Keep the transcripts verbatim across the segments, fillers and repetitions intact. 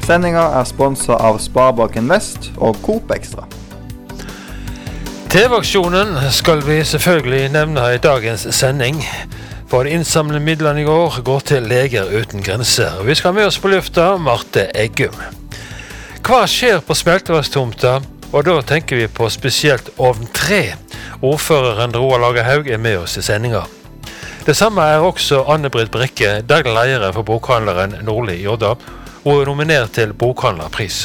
Sendingen er sponset av Sparebanken Vest og Coop Extra. T V-aksjonen skal vi selvfølgelig nevne i dagens sending. For innsamlede midlene i går går til Leger uten grenser. Vi skal med oss på lufta Marte Eggum. Hva skjer på smelteverkstomta? Og da tenker vi på spesielt Ovn tre. Ordføreren Roald Lagerhaug er med oss i sendinga. Det samme er også Anne-Britt Brekke, daglig leder for bokhandleren Nordli i Odda, og er nominert til bokhandlerpris.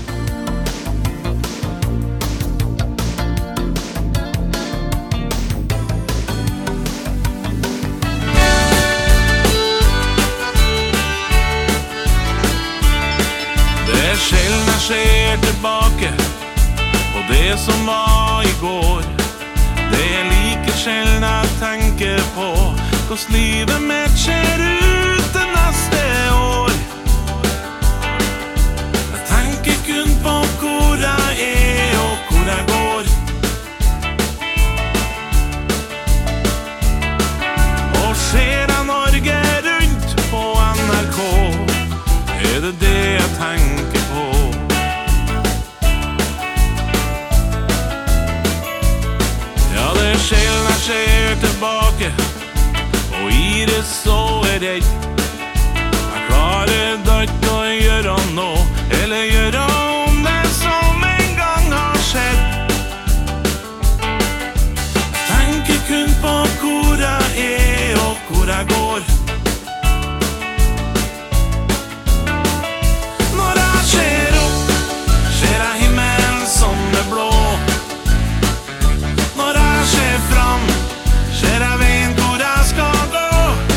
Ser tilbake på det som var i går. Det er like sjelden jeg tenker på hvordan livet mitt ser ut det neste år. Jeg tenker kun på hvor jeg er og hvor jeg går. Og ser jeg Norge rundt på N R K, er det det jeg tenker på. Det er sjelden jeg ser tilbake, og Iris så er redd. Jeg klarer da ikke å gjøre noe, eller gjøre om det som en gang har skjedd. Jeg tenker kun på hvor jeg er og hvor jeg går. Når jeg ser opp, ser jeg himmelen som er blå. Ser fram, ser jeg veien hvor jeg skal gå.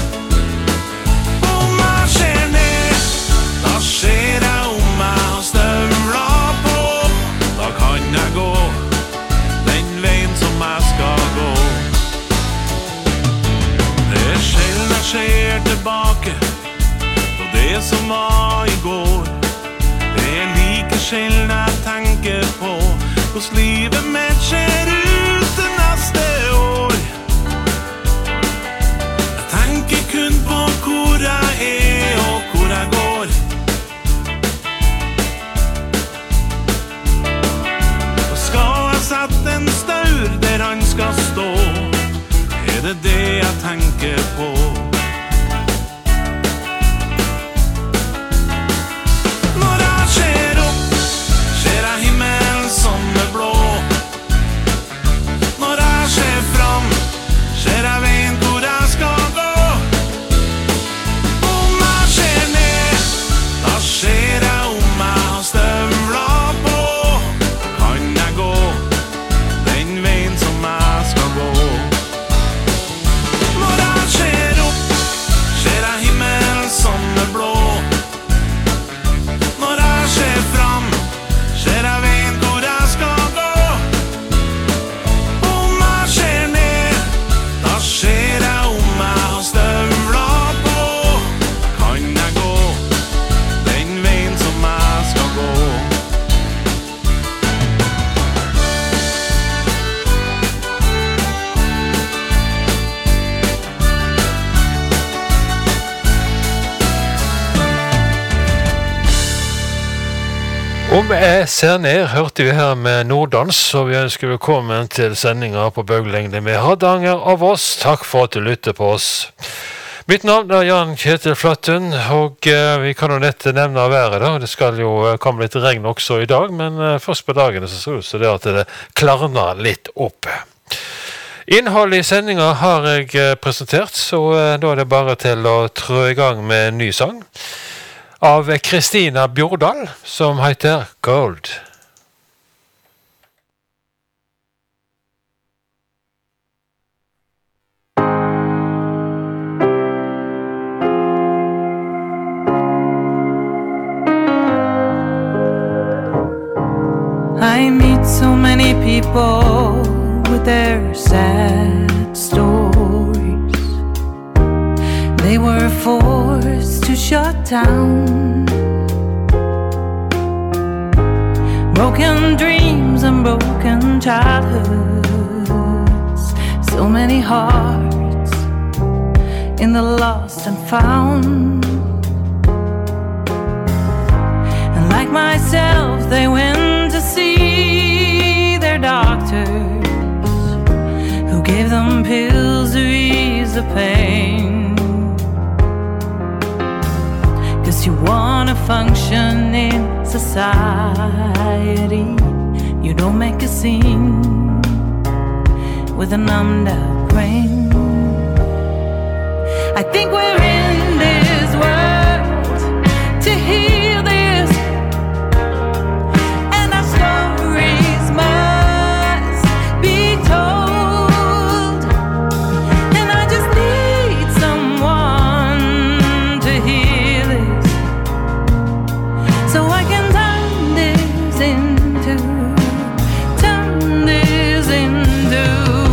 Om jeg ser ned, da ser jeg om jeg har støvler på. Da kan jeg gå den veien som jeg skal gå. Det er sjelden jeg ser tilbake på det som var i går. Det er like sjelden jeg tenker på hvordan livet mitt ser ut neste år. Jeg tenker kun på hvor jeg er og hvor jeg går. Og skal jeg sette en staur der han skal stå, er det det jeg tenker på. Når jeg ser opp, ser jeg himmelen som er blå. Ser fram, ser jeg veien hvor jeg skal gå. Om jeg ser ned, da ser jeg om jeg har støvler på. Kan jeg gå den veien som jeg skal gå. Når jeg ser opp, ser jeg himmelen som er blå. Når jeg ser fram, ser jeg veien hvor jeg skal gå. Ser jeg om jeg har støvler på. Kan jeg gå den veien som jeg skal gå. Om jeg ser ned, hørte vi her med Norddans, og vi ønsker velkommen til sendinga på bølgelengde med Hardanger av oss. Takk for at du lytter på oss. Mitt navn er Jan Kjetil Flattun, og eh, vi kan jo nett nevne været da. Det skal jo komme litt regn også i dag, men eh, først på dagene så ser det ut som det at det klarner litt opp. Innholdet i sendinga har jeg eh, presentert, så eh, da er det bare til å trø i gang med en ny sang av Kristina Bjordal, som heter Gold. I meet so many people with their sad stories. They were forced to shut down. Broken dreams and broken childhoods. So many hearts in the lost and found. like myself, they went to see their doctors, who gave them pills to ease the pain. 'Cause you wanna function in society, you don't make a scene with a numbed up brain. I think we're in this world to heal this, and our stories must be told. And I just need someone to hear this, so I can turn this into, turn this into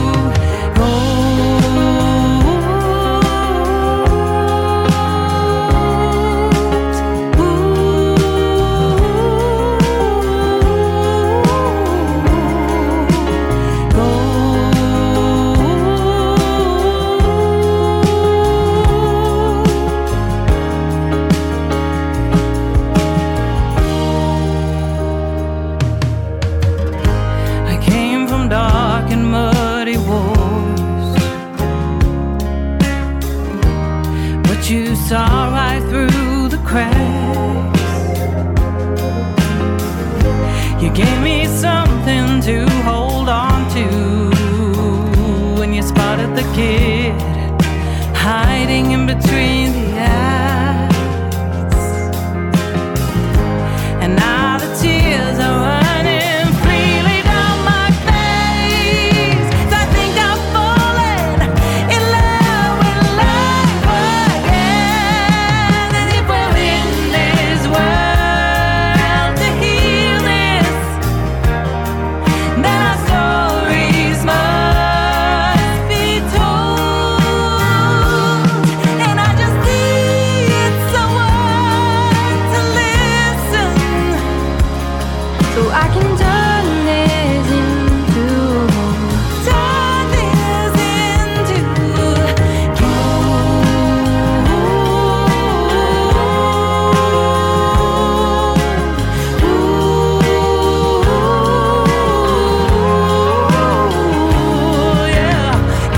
saw right through the cracks. You gave me something to hold on to when you spotted the kid hiding in between the acts. And now the tears are running freely down my face. I think I've fallen in love with life again. And if we're in this world to heal this, then our stories must be told. And I just need someone to listen, so I can turn this into, turn this into Ooh, yeah,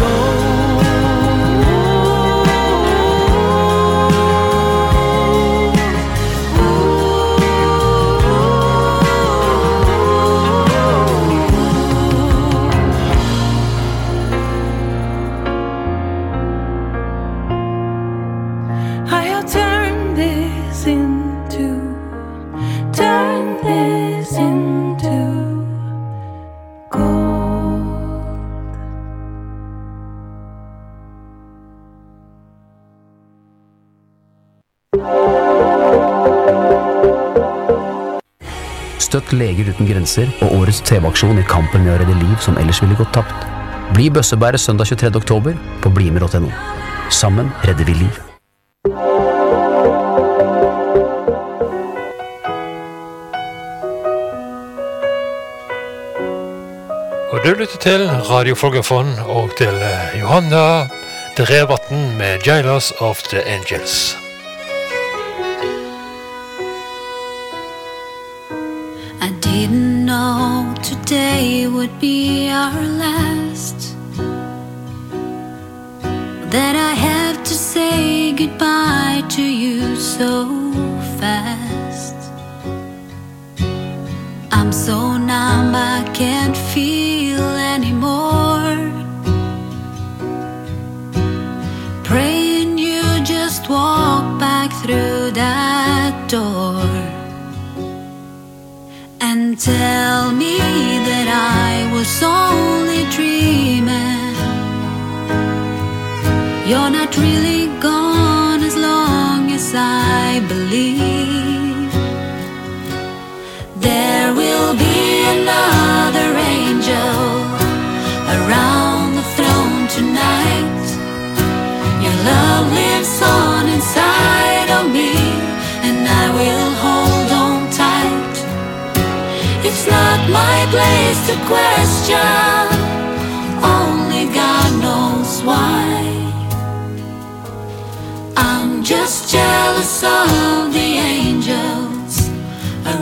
I have turned this into, turn this into gold. Støtt Leger uten grenser og årets T V-aksjon i kampen med å redde liv som ellers ville gått tapt. Bli bøssebærer søndag tjuetredje oktober på blimer punktum no. Sammen redder vi liv. Og du lytter til Radio Folgefond og til eh, Johanna Drevatn med Jailers of the Angels. I didn't know today would be our last, that I have to say goodbye to you so fast. I'm so numb I can't feel anymore, praying you just walk back through that door and tell me that I was only dreaming. You're not really gone as long as I believe. There will be another angel around the throne tonight. Your love lives on inside of me, and I will hold on tight. It's not my place to question, only God knows why. I'm just jealous of the angels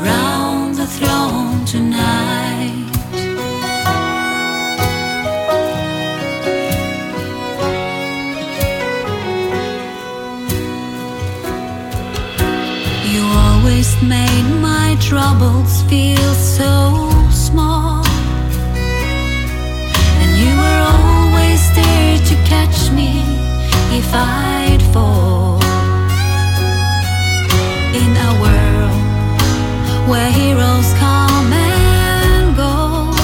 always made my troubles feel so small. And you were always there to catch me if I'd fall. In a world where heroes come and go,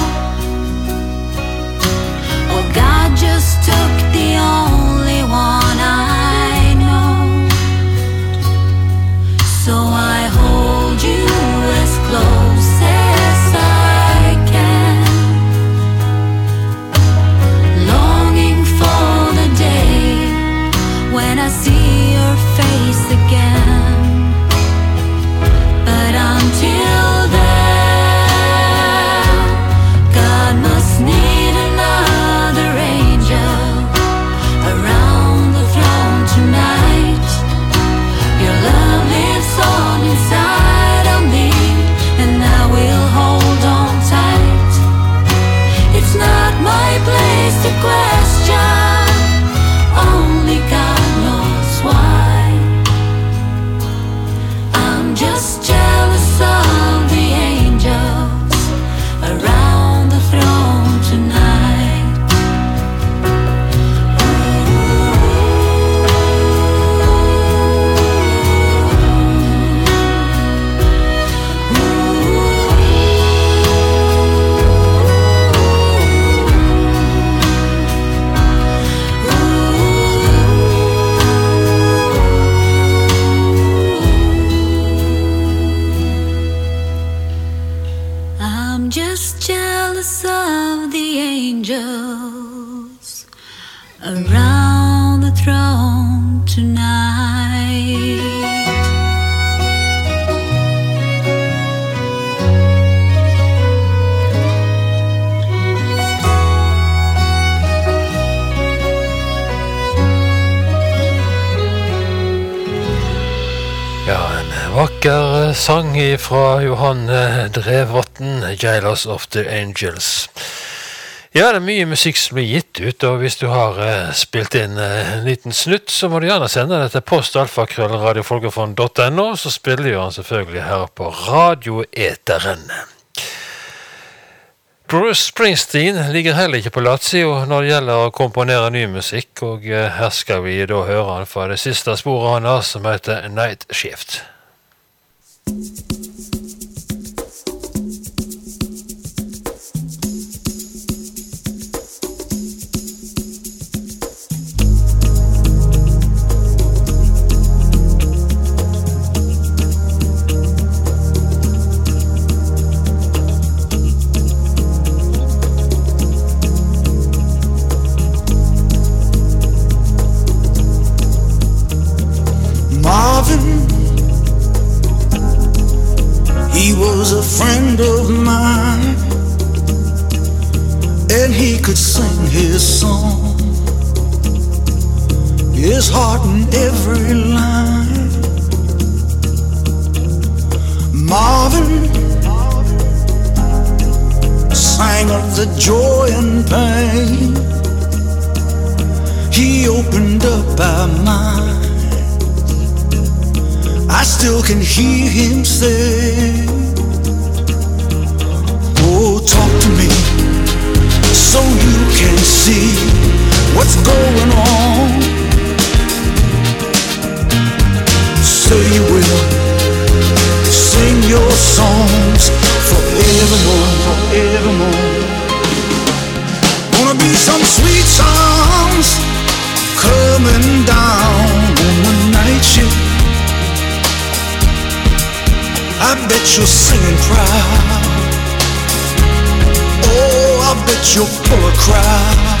oh, God just took the only one I know. So I hold you as close as I can, longing for the day when I see your face again. But until then, God must need another angel around the throne tonight. Your love lives on inside of me, and I will hold on tight. It's not my place to question, only God knows why. I'm just jealous of the angels around the throne tonight. I'm just jealous of the angels around the throne tonight. Ja, en vakker sang fra Johan Drevvatn, Jailers of the Angels. Ja, det er mye musikk som blir gitt ut, og hvis du har eh, spilt inn eh, en liten snutt, så må du gjerne sende det til postalfakrøllradiofolkefond punktum no, så spiller jo han selvfølgelig her på radioeteren. Bruce Springsteen ligger heller ikke på latsida når det gjelder å komponere ny musikk, og eh, her skal vi da høre han fra det siste sporet han har, som heter Night Shift. Marvin, he was a friend of mine, and he could sing his song, his heart in every line. Marvin sang of the joy and pain. He opened up our mind. I still can hear him say, oh, talk to me so you can see what's going on. Say you will sing your songs forevermore, forevermore. Gonna be some sweet songs coming down on the night shift. I bet you're singing proud. Oh, I bet you're full of crowd.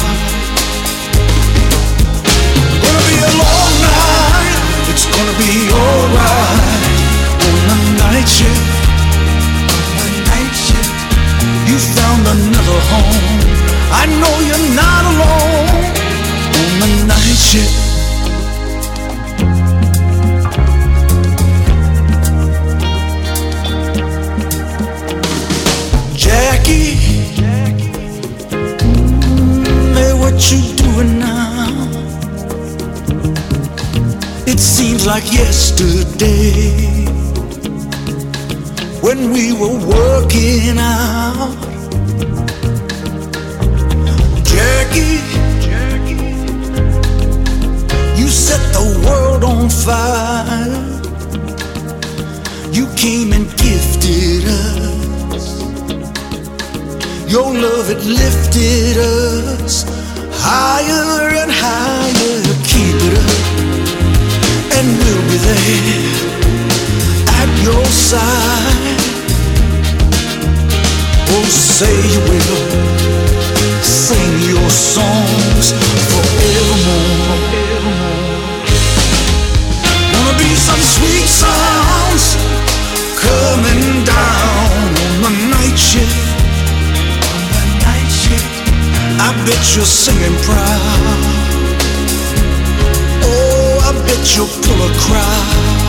Gonna be a long night. It's gonna be alright on the night shift. The night shift. You found another home. I know you're not alone on the night shift. Jackie, mm, hey, what you doing now? It seems like yesterday when we were working out. Jackie, you set the world on fire. You came and gifted us. Your love, it lifted us higher and higher. Keep it up, and we'll be there at your side. Oh, say you will sing your songs forevermore. Wanna be some sweet sounds coming down on the night shift. On the night shift, I bet you're singing proud. Oh, I bet you'll pull a crowd.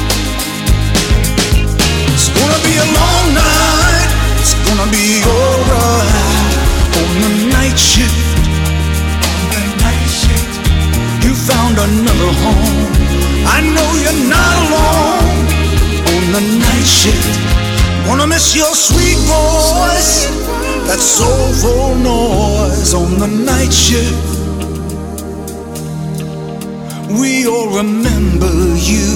It's gonna be a long night. It's gonna be alright on the night shift. On the night shift, you found another home. I know you're not alone on the night shift. Wanna miss your sweet voice, that soulful noise on the night shift. We all remember you.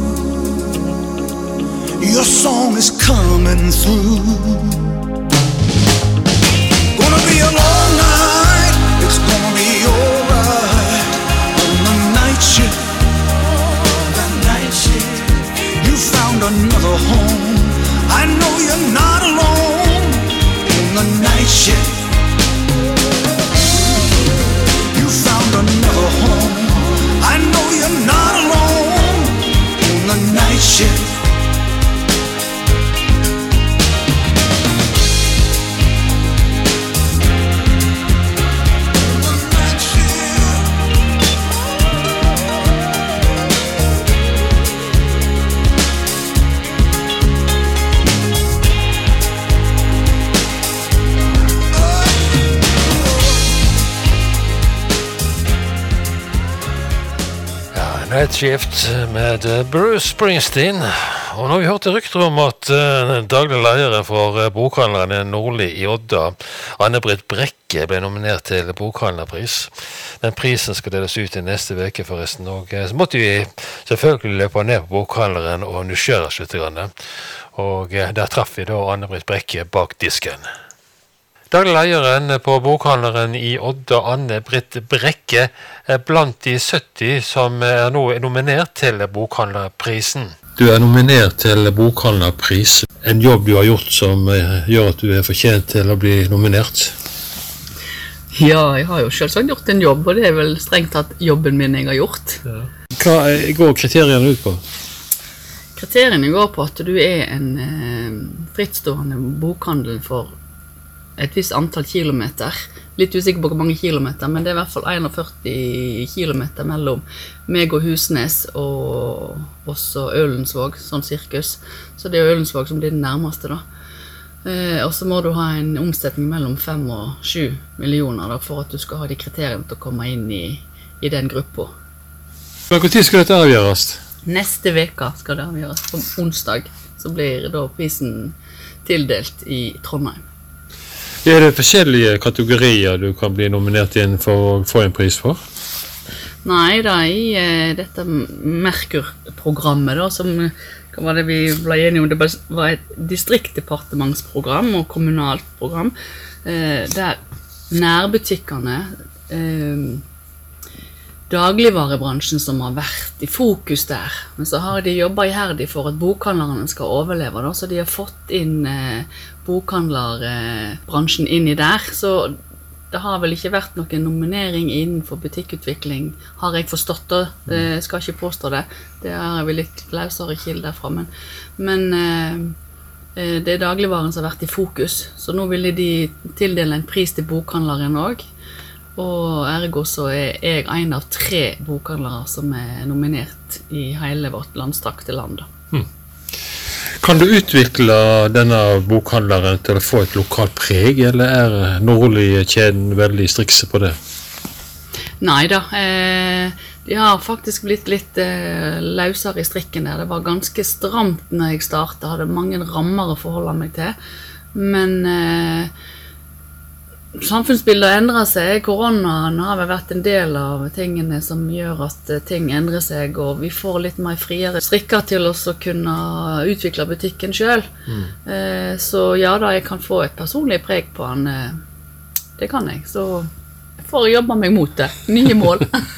Your song is coming through. Gonna be a long night. It's gonna be alright on the night shift. On the night shift, you found another home. I know you're not alone on the night shift. You found another home. I know you're not alone on the night shift. Night Shift med Bruce Springsteen. Og nå har vi hørt rykter om at uh, daglig leder for uh, bokhandleren Nordli i Odda, Anne-Britt Brekke, ble nominert til bokhandlerpris. Den prisen skal deles ut i neste veke forresten, og uh, så måtte vi selvfølgelig løpe ned på bokhandleren og nysgjerre oss litt grann. Og uh, der traff vi da Anne-Britt Brekke bak disken. Daglig lederen på bokhandleren i Odda, Anne-Britt Brekke, er blant de sytti som er nå nominert til bokhandlerprisen. Du er nominert til bokhandlerpris. En jobb du har gjort som gjør at du er fortjent til å bli nominert? Ja, jeg har jo selvsagt gjort en jobb, og det er vel strengt tatt jobben min jeg har gjort. Ja. Hva går kriteriene ut på? Kriteriene går på at du er en eh, frittstående bokhandel for et visst antall kilometer. Litt usikker på hvor mange kilometer, men det er i hvert fall førtien kilometer mellom meg og Husnes og også Ølensvåg, sånn sirkus. Så det er Ølensvåg som blir den nærmeste da. Eh, og så må du ha en omsetning mellom fem og sju millioner da, for at du skal ha de kriteriene til å komme inn i, i den gruppa. Men hvor tid skal dette avgjøres? Neste veka skal det avgjøres, på onsdag. Så blir da prisen tildelt i Trondheim. Er det forskjellige kategorier du kan bli nominert inn for å få en pris for? Nei, da i eh, dette Merkur-programmet da, som hva var det vi ble enige om, det var et distriktdepartementsprogram og kommunalt program, eh, der nærbutikkene, eh, dagligvarebransjen som har vært i fokus der, men så har de jobbet iherdig for at bokhandlerne skal overleve da, så de har fått inn eh, bokhandlerbransjen inn i der, så det har vel ikke vært noen nominering innenfor butikkutvikling, har jeg forstått det, jeg skal ikke påstå det, det er vel litt løsere kilder derfra, men, men eh, det er dagligvaren som har vært i fokus, så nå ville de tildele en pris til bokhandleren også, og ergo så er jeg en av tre bokhandlere som er nominert i hele vårt landstrakte land. Hmm. Kan du utvikle denne bokhandleren til å få et lokalt preg, eller er Nordli-kjeden veldig strikse på det? Nei da, eh, De har faktisk blitt litt eh, løsere i strikken der. Det var ganske stramt når jeg startet, hadde mange rammer å forholde meg til. Men eh, samfunnsbildet endrer seg. Koronaen har vel vært en del av tingene som gjør at eh, ting endrer seg, og vi får litt mer friere strikker til oss å kunne utvikle butikken selv. Mm. Eh, så ja da, jeg kan få et personlig preg på den. Eh, det kan jeg, så... for å jobbe meg mot det. Nye mål.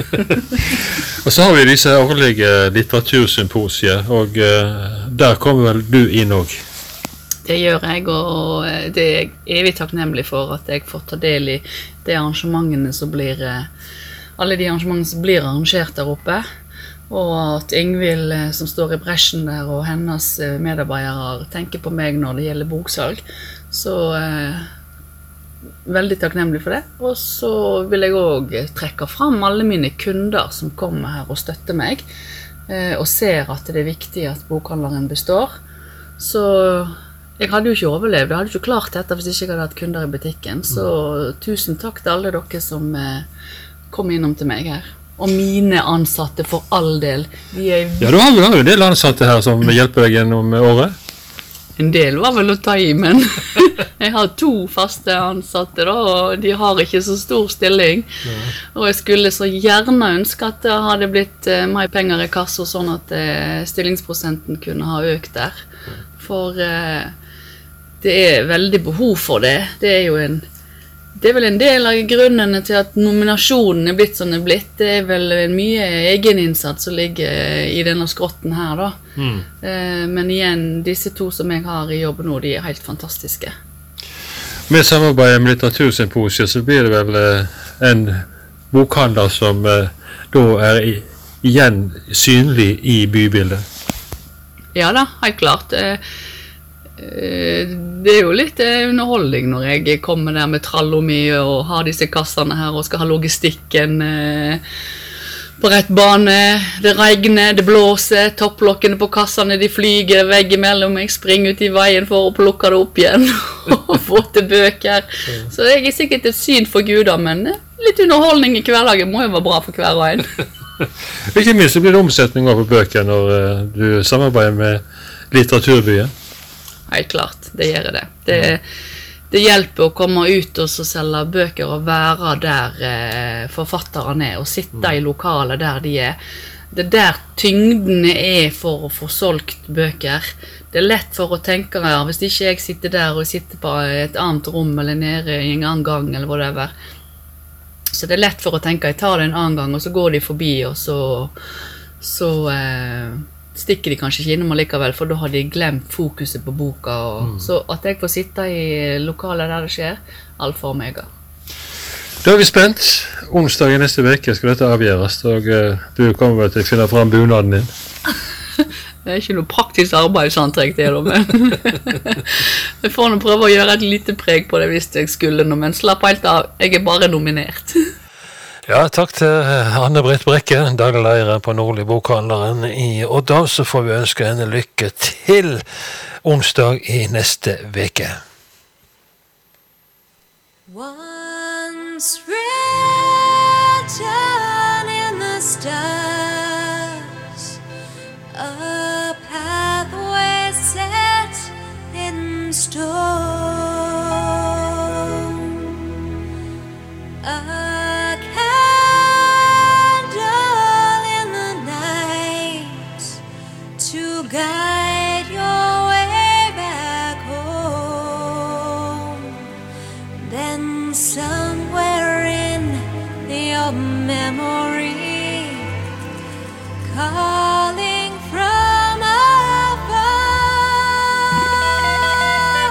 Og så har vi disse årlige litteratursymposier, og uh, der kommer vel du inn også? Det gjør jeg, og det er jeg evig takknemlig for at jeg får ta del i de arrangementene som blir, alle de arrangementene som blir arrangert der oppe, og at Ingvild som står i bresjen der, og hennes medarbeidere tenker på meg når det gjelder boksalg. Så... Uh, veldig takknemlig for det, og så vil jeg også trekke fram alle mine kunder som kommer her og støtter meg, eh, og ser at det er viktig at bokhandleren består. Så jeg hadde jo ikke overlevd, jeg hadde ikke klart dette hvis jeg ikke hadde hatt kunder i butikken, så tusen takk til alle dere som eh, kom innom til meg her. Og mine ansatte for all del. De er... Ja, du har jo en del ansatte her som hjelper deg gjennom året. En del var vel å ta i, men jeg har to faste ansatte da, og de har ikke så stor stilling. Ja. Og jeg skulle så gjerne ønske at det hadde blitt uh, mer penger i kassa, sånn at uh, stillingsprosenten kunne ha økt der. For uh, det er veldig behov for det. Det er jo en... Det er vel en del av grunnene til at nominasjonen er blitt som den er blitt. Det er vel mye egeninnsats som ligger i denne skrotten her da. Mm. Eh, men igjen, disse to som jeg har i jobb nå, de er helt fantastiske. Med samarbeidet med litteratursymposiet så blir det vel eh, en bokhandler som eh, da er i, igjen synlig i bybildet. Ja da, helt klart. Eh, Det er jo litt underholdning når jeg kommer der med trallo mi og har disse kassene her og skal ha logistikken på rett bane. Det regner, det blåser, topplokkene på kassene de flyger veggimellom. Jeg springer ut i veien for å plukke det opp igjen og få til bøker. Så jeg er sikkert et syn for guder, men litt underholdning i hverdagen må jo være bra for hver og en. Ikke minst så blir det omsetning av bøker når du samarbeider med Litteraturbyen. Helt klart, det gjør det. Det, det hjelper å komme ut og så selge bøker og være der eh, forfatterne er, og sitte i lokalet der de er. Det der tyngdene er for å få solgt bøker. Det er lett for å tenke, ja, hvis ikke jeg sitter der og sitter på et annet rom eller nede i en annen gang eller whatever. Så det er lett for å tenke, jeg tar det en annen gang, og så går de forbi, og så... så eh, stikker de kanskje ikke innom allikevel, for da har de glemt fokuset på boka. Og, mm. Så at jeg får sitte i lokalet der det skjer, alfa og omega. Da er vi spent. Onsdag i neste veke skal dette avgjøres, og uh, du kommer vel til å finne frem bunaden din. Det er ikke noe praktisk arbeid, sånn trekk det, men jeg får nå prøve å gjøre et lite preg på det hvis jeg skulle nå, men slapp helt av, jeg er bare nominert. Ja, takk til Anne-Britt Brekke, daglig leder på Nordli Bokhandleren i Odda. Så får vi ønske henne lykke til onsdag i neste veke. Once written in the stars, a pathway set in stone, a guide your way back home. Then somewhere in your memory, calling from afar,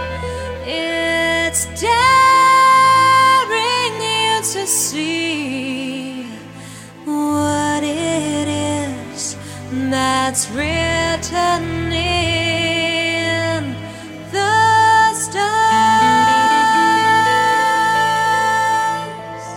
it's daring you to see what it is that's written in the stars.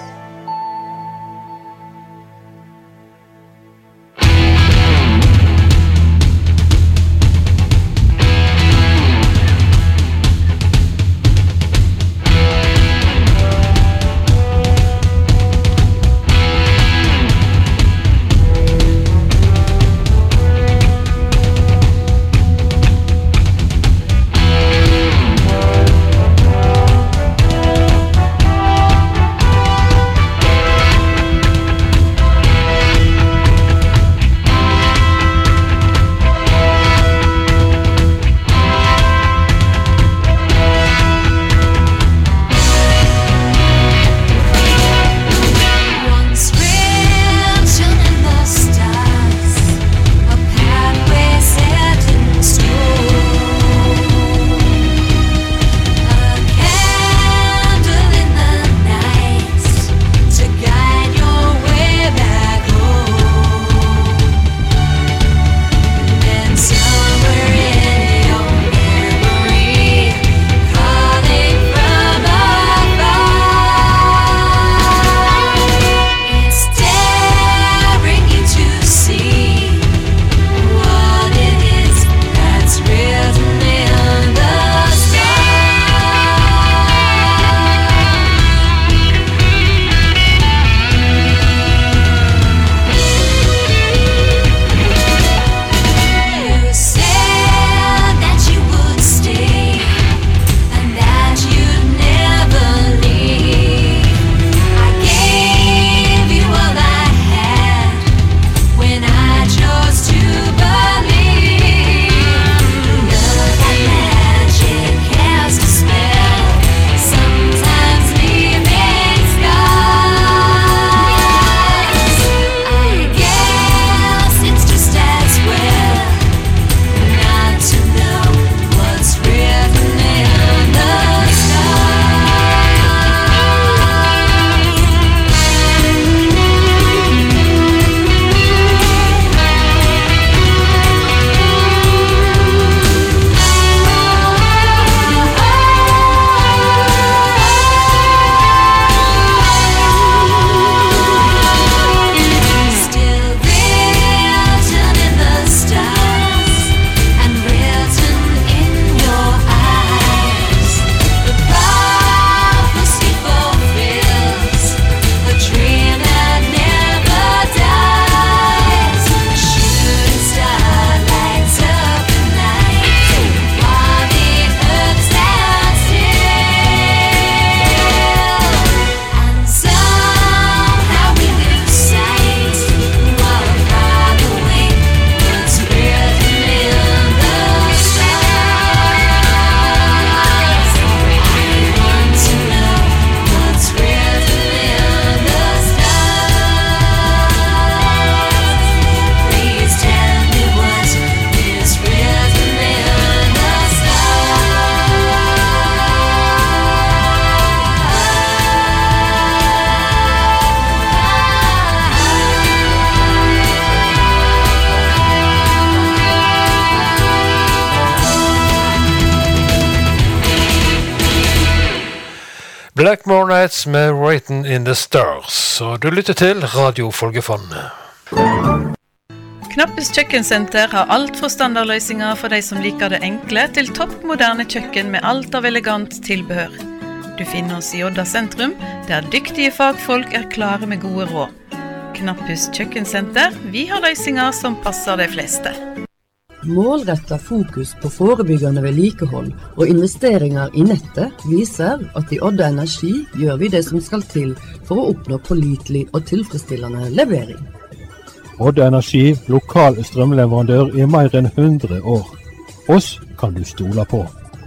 Blackmore Nights med Written in the Stars. Og du lytter til Radio Folgefondet. Knappes kjøkkensenter har alt fra standardløsninger for de som liker det enkle til toppmoderne kjøkken med alt av elegant tilbehør. Du finner oss i Odda sentrum, der dyktige fagfolk er klare med gode råd. Knappes kjøkkensenter, vi har løsninger som passer de fleste. Målrettet fokus på forebyggende vedlikehold og investeringer i nettet viser at i Odda Energi gjør vi det som skal til for å oppnå pålitelig og tilfredsstillende levering. Odda Energi, lokal strømleverandør i mer enn hundre år. Oss kan du stole på.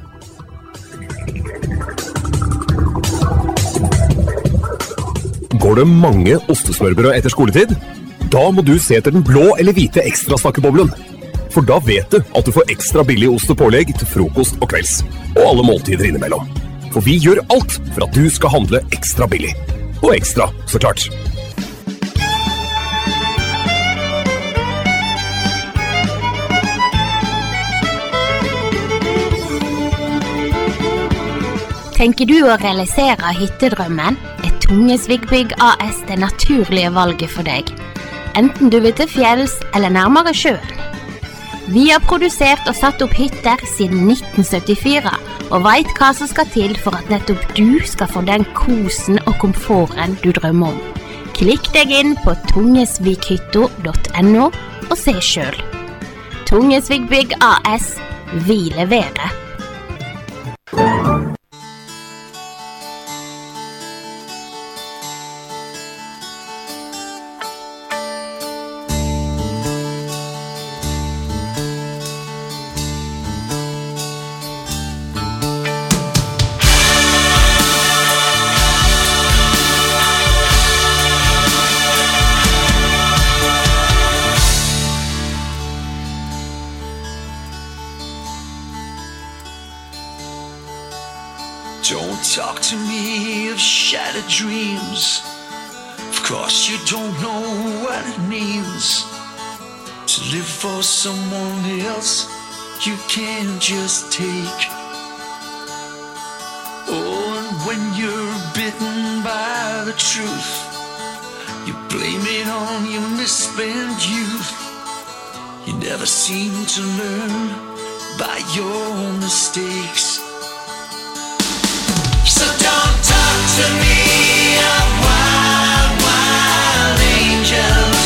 Går det mange ostesmørbrød etter skoletid? Da må du se etter den blå eller hvite ekstra snakkeboblen. For da vet du at du får ekstra billig ost og pålegg til frokost og kvelds. Og alle måltider innimellom. For vi gjør alt for at du skal handle ekstra billig. Og ekstra, så klart. Tenker du å realisere hyttedrømmen, er Tungesvigbygg A S det naturlige valget for deg. Enten du vil til fjells eller nærmere sjøen. Vi har produsert og satt opp hytter siden nitten syttifire, og vet hva som skal til for at nettopp du skal få den kosen og komforten du drømmer om. Klikk deg inn på tungesvighytta punktum no og se selv. Tungesvigbygg A S, vi leverer. Don't talk to me of shattered dreams. Of course you don't know what it means to live for someone else you can't just take. Oh, and when you're bitten by the truth, you blame it on your misspent youth. You never seem to learn by your mistakes. So don't talk to me of wild, wild angels.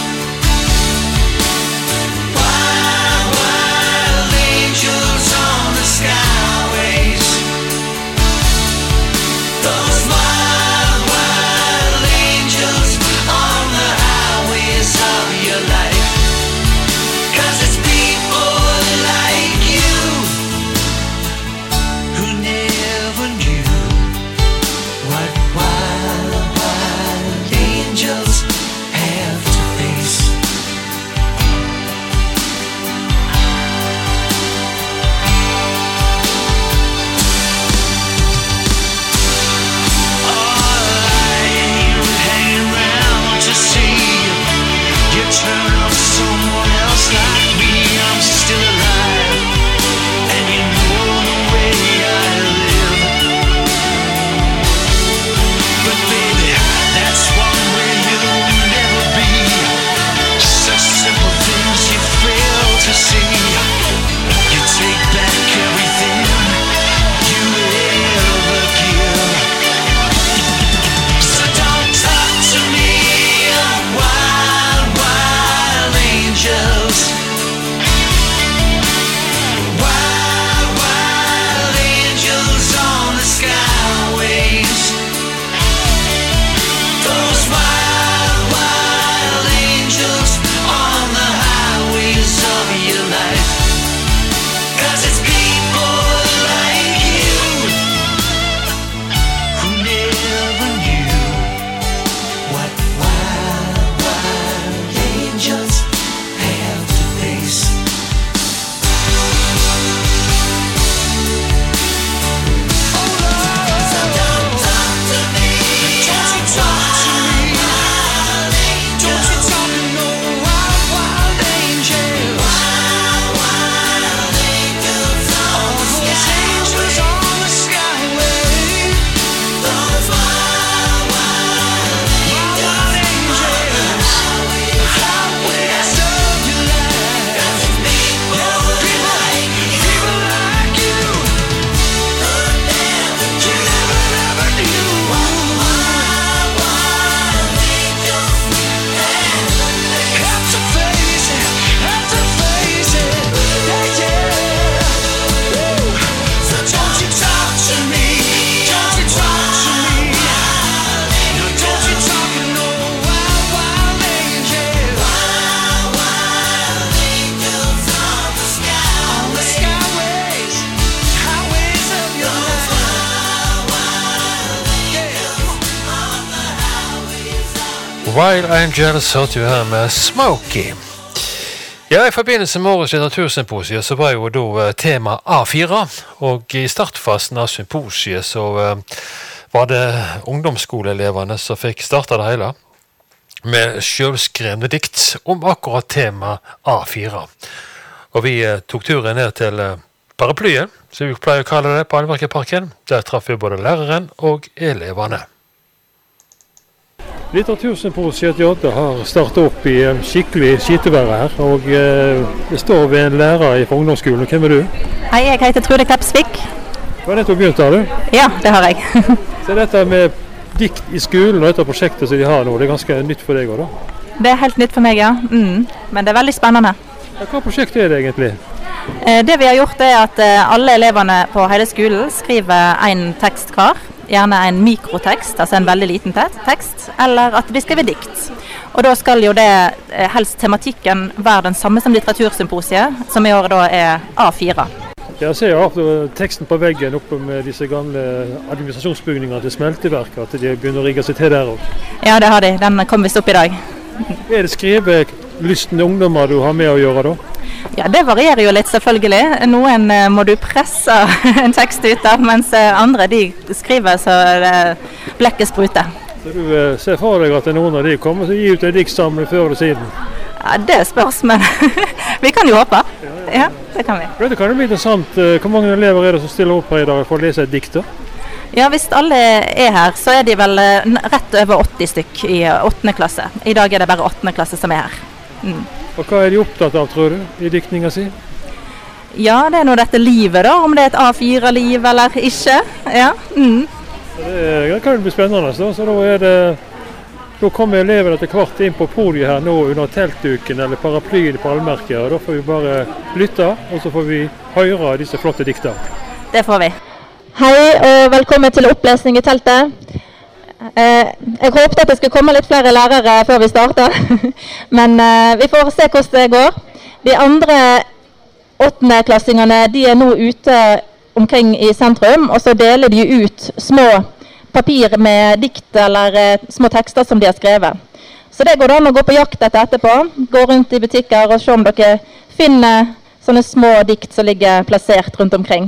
Wild, wild angels on the skyways. Those wild, wild angels on the highways of your life. 'Cause it's people like you who never knew what Wild Angels hørte vi her med Smokey. Ja, i forbindelse med årets litteratursymposium så var jo da tema A fire, og i startfasen av symposiet så uh, var det ungdomsskoleeleverne som fikk starta det hele med selvskrevne dikt om akkurat tema A fire. Og vi uh, tok turen ned til uh, Paraplyen, som vi pleier å kalle det på Allverkeparken. Der traff vi både læreren og eleverne. Litteratursymposiet Jodda har startet opp i skikkelig skitevære her, og eh, det står ved en lærer fra ungdomsskolen. Hvem er du? Hei, jeg heter Trude Klepsvik. Hva er det du har begynt, har du? Ja, det har jeg. Så dette med dikt i skolen og dette prosjektet som de har nå, det er ganske nytt for deg også, da? Det er helt nytt for meg, ja. Mm. Men det er veldig spennende. Ja, hva prosjekt er det egentlig? Eh, det vi har gjort er at eh, alle eleverne på hele skolen skriver en tekst hver. Gjerne en mikrotekst, altså en veldig liten tekst, eller at de skriver dikt. Og da skal jo det helst tematikken være den samme som litteratursymposiet, som i år da er A fire. Jeg ser jo teksten på veggen oppe med disse gamle administrasjonsbygningene til smelteverket, at de begynner å rigge seg til der også. Ja, det har de. Den kom vist opp i dag. Er det skrivelystne ungdommer du har med å gjøre da? Ja, det varierer jo litt selvfølgelig. Noen uh, må du presse en tekst ut av, mens uh, andre de skriver så uh, blekket spruter. Så du uh, ser for deg at noen av de kommer til å gi ut en diktsamling før eller siden? Ja, det spørs, men vi kan jo håpe. Ja, ja. Ja, det kan vi. Vet du, kan det bli interessant, uh, hvor mange elever er det som stiller opp her i dag for å lese et dikt da? Ja, hvis alle er her, så er de vel uh, rett over åtti stykk i åttende klasse. I dag er det bare åttende klasse som er her. Mm. Og hva er de opptatt av, tror du, i diktninga si? Ja, det er nå dette livet da, om det er et A fire-liv eller ikke. Ja. Mm. Det, det kan jo bli spennende, så, så da er det, da kommer elevene til hvert inn på podiet her nå under teltduken eller paraplyen på Allmerket, og da får vi bare lytte, og så får vi høre disse flotte dikter. Det får vi. Hei, og velkommen til opplesning i teltet. Eh, jeg håpte at det skulle komme litt flere lærere før vi starter, men eh, vi får se hvordan det går. De andre åttendeklassingene de er nå ute omkring i sentrum, og så deler de ut små papir med dikt eller eh, små tekster som de har skrevet. Så det går da an å gå på jakt etter etterpå, gå rundt i butikker og se om dere finner sånne små dikt som ligger plassert rundt omkring.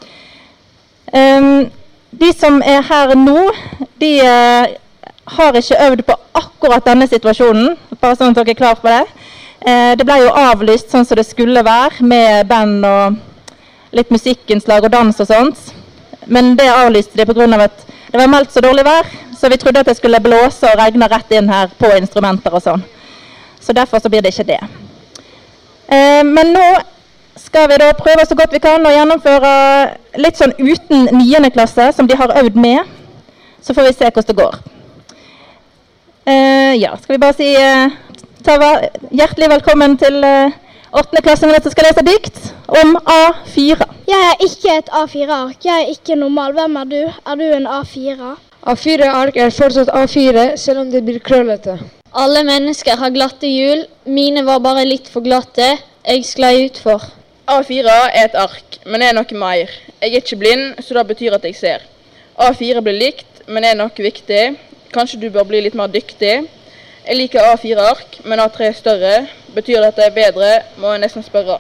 Um, De som er her nå, de eh, har ikke øvd på akkurat denne situasjonen, bare sånn at dere er klar på det. Eh, det ble jo avlyst sånn som det skulle være, med band og litt musikkinnslag og dans og sånt. Men det avlyste de på grunn av at det var meldt så dårlig vær, så vi trodde at det skulle blåse og regne rett inn her på instrumenter og sånn. Så derfor så blir det ikke det. Eh, men nå skal vi da prøve så godt vi kan å gjennomføre litt sånn uten niende klasse, som de har øvd med. Så får vi se hvordan det går. Uh, ja, skal vi bare si uh, ta hjertelig velkommen til uh, åttende klassingene som skal lese dikt om A fire. Jeg er ikke et A fire-ark. Jeg er ikke normal. Hvem er du? Er du en A fire? A fire-ark er fortsatt A fire, selv om det blir krøllete. Alle mennesker har glatte hjul. Mine var bare litt for glatte. Jeg sklei utfor. A fire er et ark, men er noe mer. Jeg er ikke blind, så det betyr at jeg ser. A fire blir likt, men er noe viktig. Kanskje du bør bli litt mer dyktig. Jeg liker A fire-ark, men A tre er større. Betyr det at det er bedre, må jeg nesten spørre.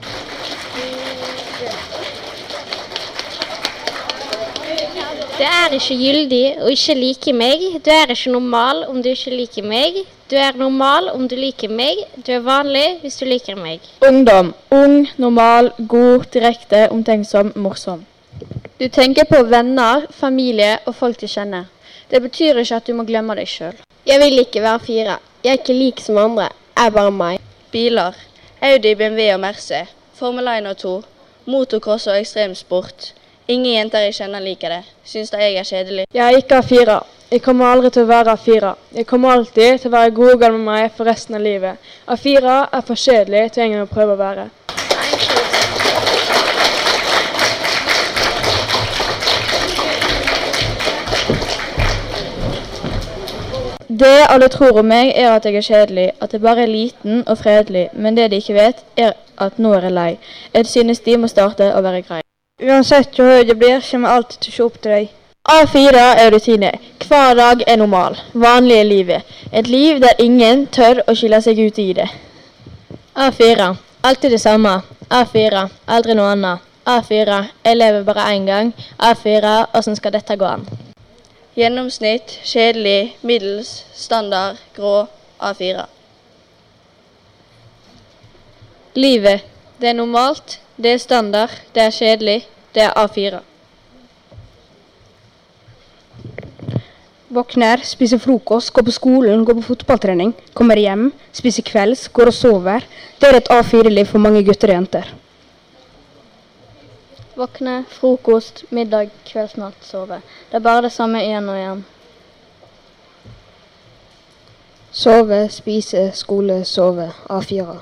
Du er ikke gyldig og ikke liker meg. Du er ikke normal om du ikke liker meg. Du er normal om du liker meg. Du er vanlig hvis du liker meg. Ungdom. Ung, normal, god, direkte, omtenksom, morsom. Du tenker på venner, familie og folk du kjenner. Det betyr ikke at du må glemme deg selv. Jeg vil ikke være fire. Jeg er ikke lik som andre. Jeg er bare meg. Biler. Audi, B M W og Merce. Formel én og to. Motocross og ekstremsport. Ingen jenter jeg kjenner liker det. Syns da jeg er kjedelig. Jeg er ikke A fire. Jeg kommer aldri til å være A fire. Jeg kommer alltid til å være god med meg for resten av livet. A fire er for kjedelig til ingen å prøve å være. Det alle tror om meg er at jeg er kjedelig, at jeg bare er liten og fredelig, men det de ikke vet er at nå er jeg lei. Jeg synes de må starte å være grei. Uansett hvor høy det blir, kommer jeg alltid til å se opp til deg. A fire er rutine. Hver dag er normal. Vanlige livet. Et liv der ingen tør å skille seg ut i det. A fire. Alltid det samme. A fire. Aldri noe annet. A fire. Jeg lever bare en gang. A fire. Hvordan skal dette gå an? Gjennomsnitt, kjedelig, middels, standard, grå, A fire. Livet. Det er normalt. Det er standard. Det er kjedelig. Det er A fire. Våkner, spiser frokost, går på skolen, går på fotballtrening, kommer hjem, spiser kvelds, går og sover. Det er et A fire-liv for mange gutter og jenter. Våkne, frokost, middag, kveldsmat, sove. Det er bare det samme igjen og igjen. Sove, spise, skole, sove. A fire.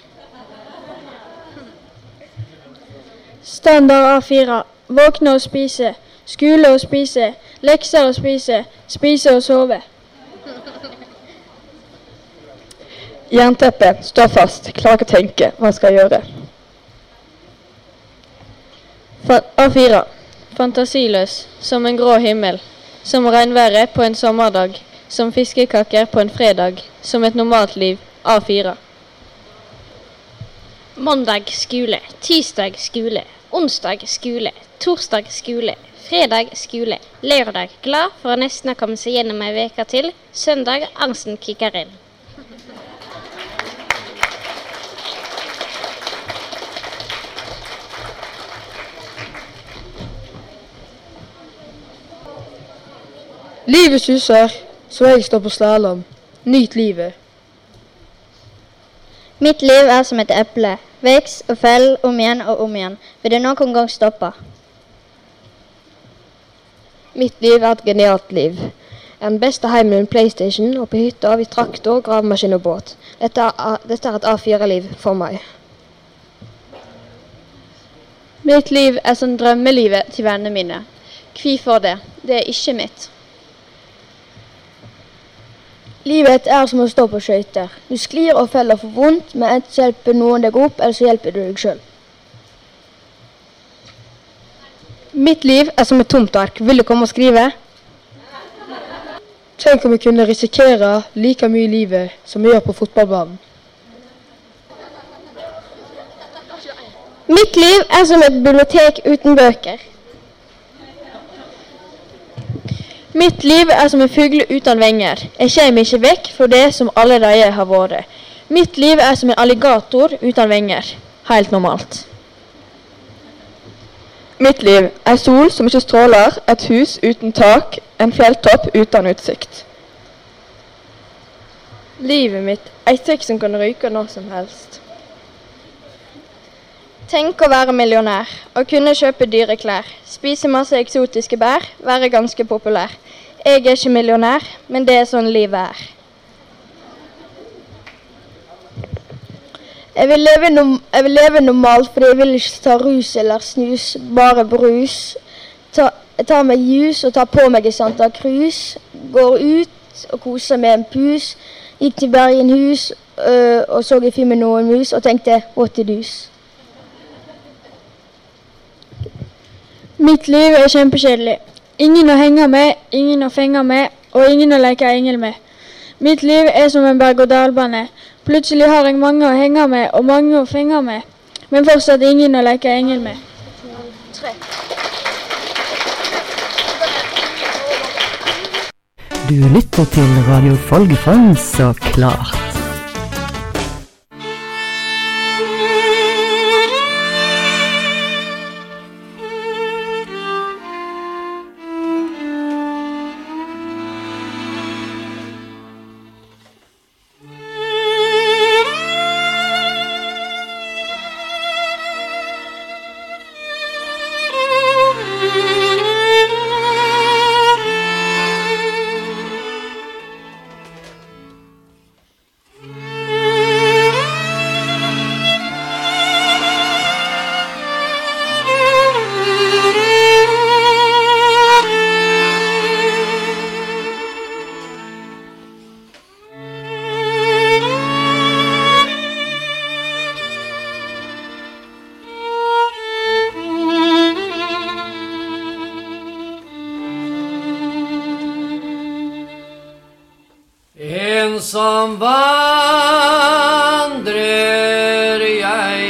Standard A fire. Våkne og spise. Skole og spise. Lekser og spise. Spise og sove. Jernteppe, stå fast, klarer ikke å tenke, hva skal jeg gjøre? A fire. Fantasiløs, som en grå himmel. Som regnværet på en sommerdag. Som fiskekaker på en fredag. Som et normalt liv. A fire. Mandag skole, tirsdag skole, onsdag skole, torsdag skole, fredag skole, lørdag glad for å nesten ha kommet seg gjennom en veka til, søndag angsten kikker inn. Livet suser, så jeg står på slalom. Nyt livet. Mitt liv er som et eple. Veks og fell om igjen og om igjen. Vil det noen gang stoppe? Mitt liv er et genialt liv. En beste heim med en Playstation, og på hytta har vi traktor, gravemaskin og båt. Dette er, dette er et A fire-liv for meg. Mitt liv er som drømmelivet til vennene mine. Hvorfor det? Det er ikke mitt. Livet er som å stå på skøyter. Du sklir og feller for vondt, men enten hjelper noen deg opp, eller så hjelper du deg selv. Mitt liv er som et tomt ark. Vil du komme og skrive? Tenk om vi kunne risikere like mye i livet som vi gjør på fotballbanen. Mitt liv er som et bibliotek uten bøker. Mitt liv er som en fugle uten venger. Jeg kommer ikke vekk for det som alle de har vært. Mitt liv er som en alligator uten venger. Helt normalt. Mitt liv er sol som ikke stråler, et hus uten tak, en fjelltopp uten utsikt. Livet mitt er et sekk som kan ryke når som helst. Tenk å være millionær, å kunne kjøpe dyre klær, spise masse eksotiske bær, være ganske populær. Jeg er ikke millionær, men det er sånn livet er. Jeg vil leve, nom jeg vil leve normalt, fordi jeg vil ikke ta rus eller snus, bare brus. Ta, ta meg jus og ta på meg i Santa Cruz, går ut og koser med en pus, gikk til Bergenhus øh, og så i film med noen mus og tenkte, what to do's. Mitt liv er kjempekjedelig. Ingen å henge med, ingen å fenge med, og ingen å leke engel med. Mitt liv er som en berg-og-dal-bane. Plutselig har jeg mange å henge med, og mange å fenge med. Men fortsatt ingen å leke engel med. Du lytter til Radio Folgefond, så klart. som vandrer jeg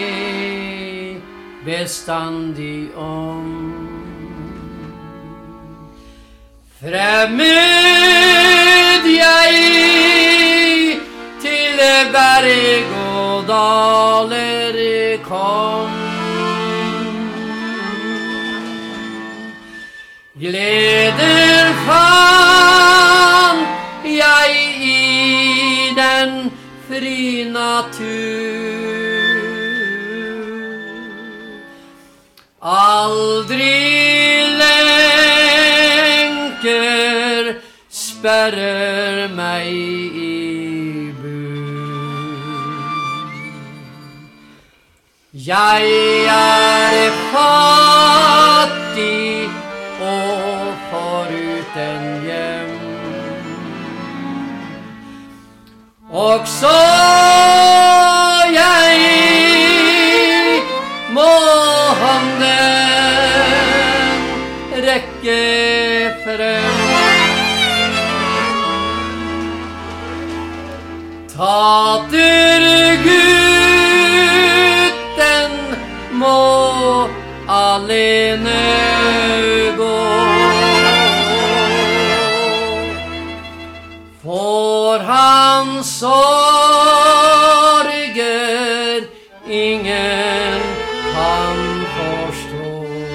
bestandig om. Fremmed jeg til berg og daler kom. Gleder fant jeg i den fri natur. Aldri lenker sperrer meg i bur. Jeg er fattig og foruten hjem. Og så jeg må hånden rekke frem. Tater gutten må alene gå. For han sorger ingen kan forstå.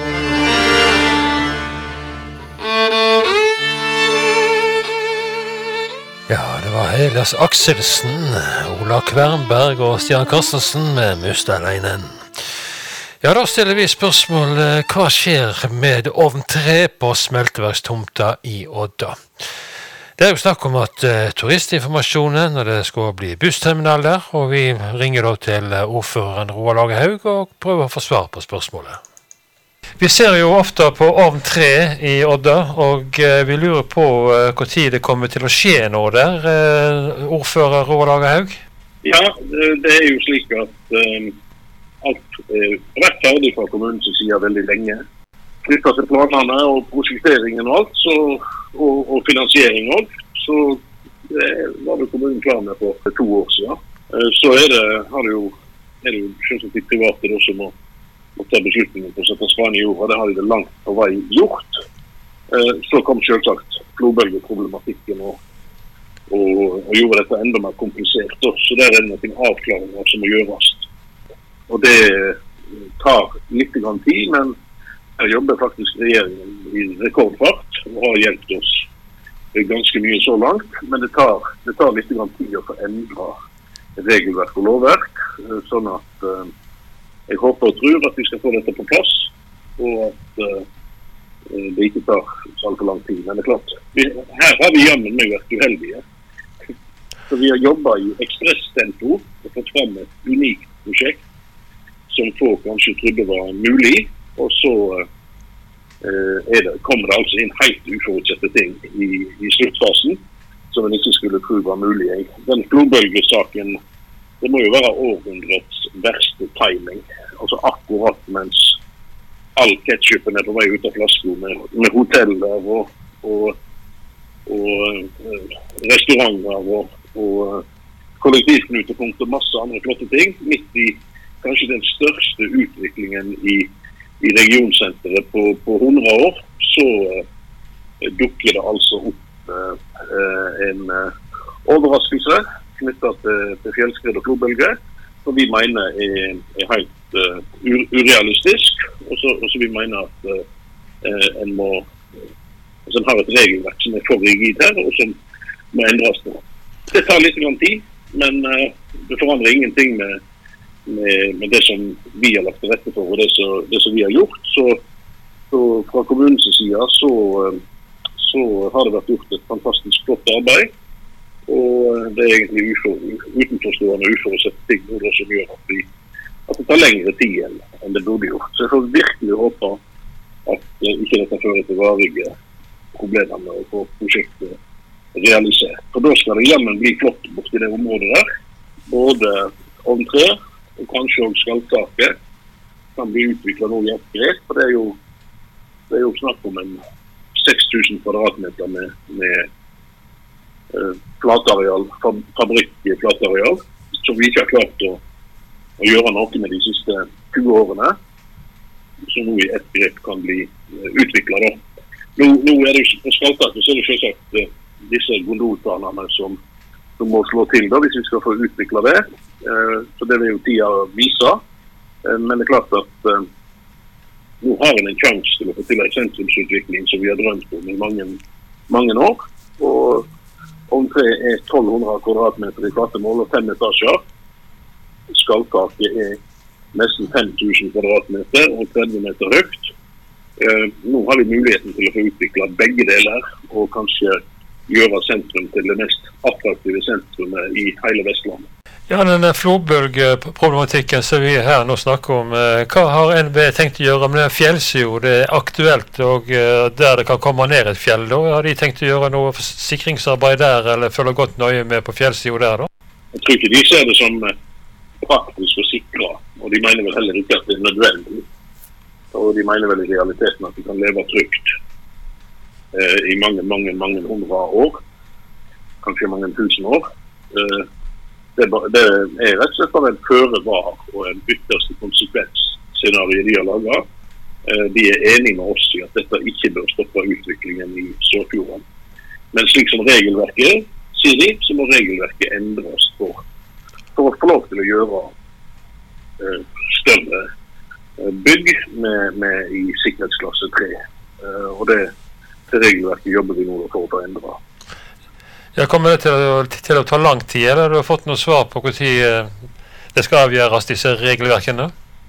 Ja, det var Elias Akselsen, Ola Kvernberg og Stian Karstensen med Mustaleinen. Ja, da stiller vi spørsmål. Hva skjer med ovn tre på smelteverkstomta i Odda? Det er jo snakk om at uh, turistinformasjonen når det skal bli bussterminal der, og vi ringer da til uh, ordføreren Roald Lagerhaug og prøver å få svar på spørsmålet. Vi ser jo ofte på ovn tre i Odda, og uh, vi lurer på uh, hvor tid det kommer til å skje nå der, uh, ordfører Roald Lagerhaug? Ja, det, det er jo slik at um, alt er rett ferdig fra kommunens side veldig lenge. Knyttet til planene og prosjekteringen og alt, så Og, og finansiering også, så det var det kommunen klar med på to år siden. Så er det, har det jo, er det jo selvsagt de private da, som må, må ta beslutningen på å sette span i jorda. Det har de det langt på vei gjort. Så kom selvsagt flodbølgeproblematikken og, og, og gjorde dette enda mer komplisert. Så det er noen avklaringer som må gjøres. Og det tar litt grann tid, men her jobber faktisk regjeringen i rekordfart og har hjulpet oss ganske mye så langt, men det tar, det tar litt grann tid å få endra regelverk og lovverk, sånn at uh, jeg håper og tror at vi skal få dette på plass, og at uh, det ikke tar så alt for lang tid. Men det er klart, vi, her har vi jammen meg vært uheldige. Så vi har jobbet i ekspresstempo og fått frem et unikt prosjekt som folk kanskje trodde var mulig, og så uh, er det, kommer det altså inn helt uforutsette ting i, i sluttfasen som en ikke skulle tro var mulig. Den flodbølgesaken, det må jo være århundrets verste timing. Altså akkurat mens all ketchupen er på vei ut av flasko med, med hoteller og, og, og uh, restauranter og, og uh, kollektivknutepunkt og masse andre flotte ting, midt i kanskje den største utviklingen i i regionsenteret på, på hundre år, så uh, dukker det altså opp uh, en uh, overraskelse knyttet til, til fjellskred og flodbølge, som vi mener er, er helt uh, urealistisk, og så, og så vi mener at uh, en må altså en har et regelverk som er for rigid her, og som må endres på. Det tar litt grann tid, men uh, det forandrer ingenting med Med, med det som vi har lagt til rette for og det, så, det som vi har gjort. Så, så fra kommunens side så, så har det vært gjort et fantastisk flott arbeid, og det er egentlig ufor, utenforstående og uforutsette ting som gjør at, vi, at det tar lengre tid enn, enn det burde gjort. Så jeg får virkelig håpe at uh, ikke dette fører til varige problemer med å få prosjektet realisert. For da skal det jammen bli flott borti det området der, både ovn tre og kanskje også skalltaket kan bli utviklet noe i et grep, for det er jo, det er jo snakk om en seks tusen kvadratmeter med, med eh, flatareal, fab, fabrikk i flatareal, som vi ikke har klart å, å gjøre noe med de siste tjue årene, som nå i ett grep kan bli eh, utviklet. Da. Nå, nå er det på Skaltaket, så er det selvsagt eh, disse gondolplanene som, som må slå til da, hvis vi skal få utviklet det. Eh, så det vil jo tida vise. Eh, men det er klart at eh, nå har vi en chans til å få til en sentrumsutvikling som vi har drømt om i mange, mange år. Og omtre er tolv hundre kvadratmeter i flatemål og fem etasjer. Skaltaket er nesten fem tusen kvadratmeter og tretti meter høyt. Eh, nå har vi muligheten til å få utviklet begge deler og kanskje gjøre sentrum til det mest attraktive sentrumet i hele Vestlandet. Ja, denne flodbølgeproblematikken som vi her nå snakker om, hva har N V E tenkt å gjøre med den fjellsiden? Det er aktuelt, og der det kan komme ned et fjell, da har de tenkt å gjøre noe sikringsarbeid der, eller følge godt nøye med på fjellsiden der da? Jeg tror ikke de ser det som praktisk å sikre, og de mener vel heller ikke at det er nødvendig. Og de mener vel i realiteten at de kan leve trygt eh, i mange, mange, mange hundre år, kanskje mange tusen år. Eh, Det, det er rett og slett bare en føre var og en ytterste konsekvensscenario de har laget. De er enige med oss i at dette ikke bør stoppe utviklingen i Sørfjorden. Men slik som regelverket sier de, så må regelverket endres for, for å få lov til å gjøre uh, større uh, bygg med, med i sikkerhetsklasse tre. Uh, og det, det regelverket jobber vi nå for å få endret. Ja, kommer det til å, til å ta lang tid, eller har du fått noe svar på hvor tid det skal avgjøres, disse regelverkene?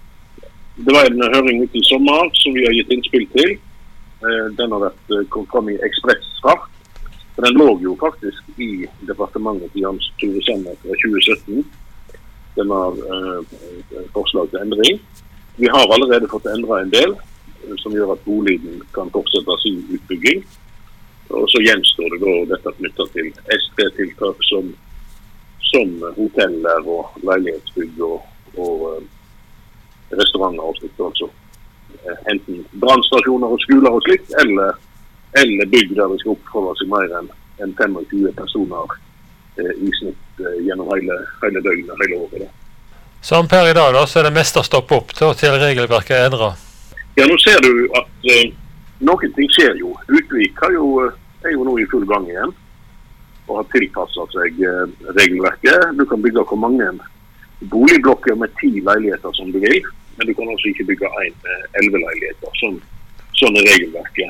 Det var en høring ute i sommer som vi har gitt innspill til. Den har vært kommet fram i ekspressfart. Den lå jo faktisk i departementet til Jens Tore Sanner fra tjue sytten. Den har uh, forslag til endring. Vi har allerede fått endret en del, som gjør at boligen kan fortsette sin utbygging. Og så gjenstår det da dette knyttet til S tre-tiltak som, som hoteller og leilighetsbygg og, og uh, restauranter og slikt. Altså. Enten brannstasjoner og skoler og slikt, eller, eller bygg der det skal oppholde seg mer enn en tjuefem personer uh, i snitt uh, gjennom hele, hele døgnet, hele året. Da. Som per i dag da, så er det mest å stoppe opp da, til regelverket er endret? Ja, nå ser du at uh, noen ting skjer jo. Utvik har jo, er jo nå i full gang igjen og har tilpasset seg eh, regelverket. Du kan bygge hvor mange boligblokker med ti leiligheter som du vil, men du kan også ikke bygge en med elleve leiligheter. Sånn, sånn er regelverket.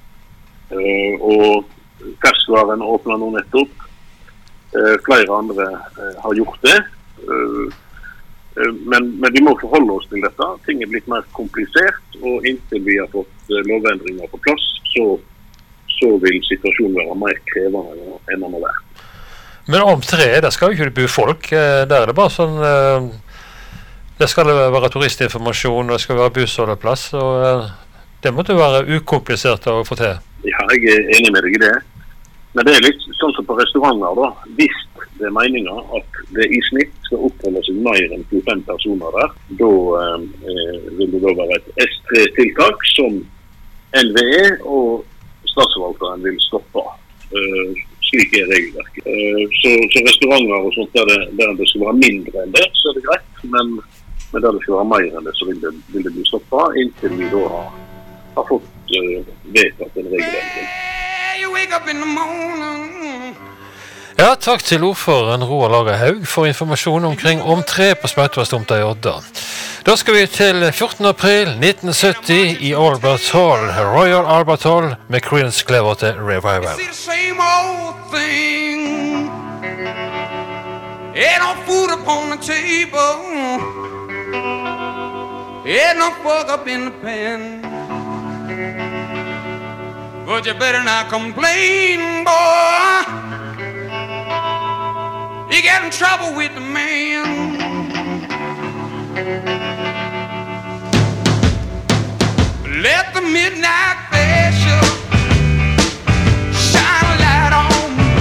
Uh, og ferskvaren åpner nå nettopp. Uh, flere andre uh, har gjort det. Uh, Men, men vi må forholde oss til dette. Ting er blitt mer komplisert, og inntil vi har fått lovendringer på plass, så, så vil situasjonen være mer krevende enn den har vært. Men om tre, der skal jo ikke bo folk. Der er det bare sånn, det skal være turistinformasjon, og det skal være bussholdeplass, og det måtte være ukomplisert å få til. Ja, jeg er enig med deg i det. Men det er litt sånn som på restauranter da. Hvis det er meningen at det i snitt skal oppholde seg mer enn tjuefem personer der, da eh, vil det da være et S tre-tiltak som N V E og statsforvalteren vil stoppe. Eh, slik er regelverket. Eh, så, så restauranter og sånt, der det, der det skal være mindre enn det, så er det greit. Men, men der det skal være mer enn det, så vil det, vil det bli stoppet, inntil vi da har, har fått eh, vedtatt en regelverk. Ja, takk til ordføreren Roar Lager Haug for informasjon omkring om tre på Smautvastomta i Odda. Da skal vi til fjortende april nitten sytti i Albert Hall, Royal Albert Hall med Creedence Clearwater Revival. Same old thing. Ain't no food upon the table. Ain't no fork up in the pan. But you better not complain, boy. You get in trouble with the man. Let the midnight special shine a light on me.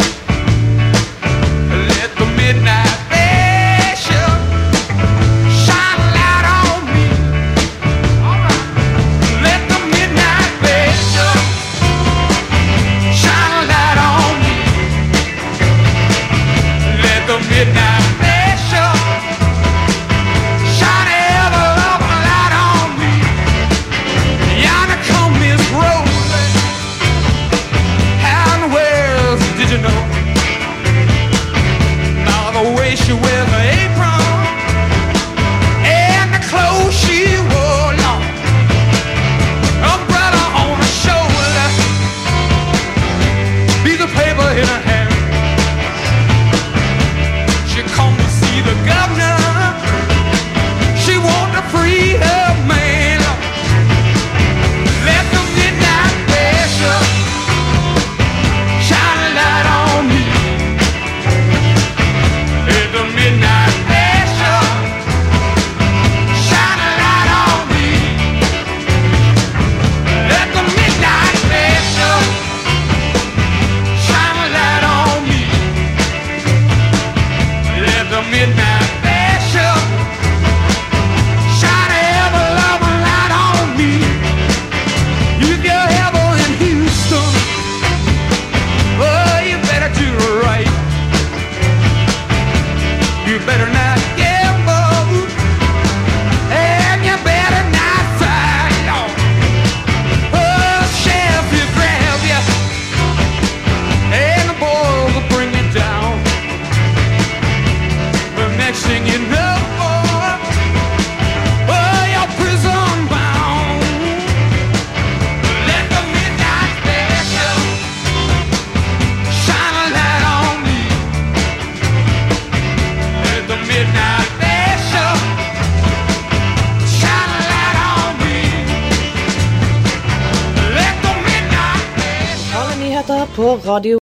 Let the midnight special shine a light on me. All right. Let the midnight special shine a light on me. på radio.